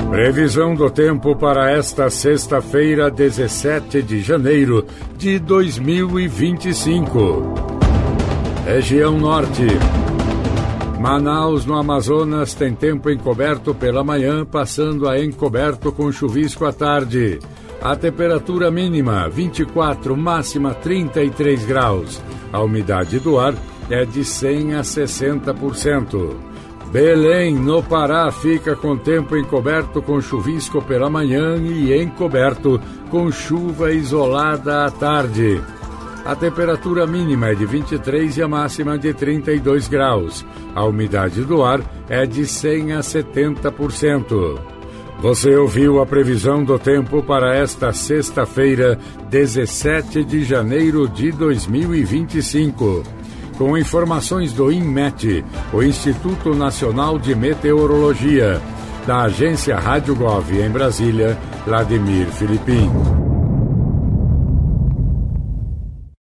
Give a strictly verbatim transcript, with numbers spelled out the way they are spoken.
Previsão do tempo para esta sexta-feira, dezessete de janeiro de dois mil e vinte e cinco. Região Norte. Manaus, no Amazonas, tem tempo encoberto pela manhã, passando a encoberto com chuvisco à tarde. A temperatura mínima vinte e quatro, máxima trinta e três graus. A umidade do ar é de cem a sessenta por cento. Belém, no Pará, fica com tempo encoberto com chuvisco pela manhã e encoberto com chuva isolada à tarde. A temperatura mínima é de vinte e três e a máxima de trinta e dois graus. A umidade do ar é de cem a setenta por cento. Você ouviu a previsão do tempo para esta sexta-feira, dezessete de janeiro de dois mil e vinte e cinco. Com informações do INMET, o Instituto Nacional de Meteorologia, da agência Rádio Gov em Brasília, Vladimir Filipim.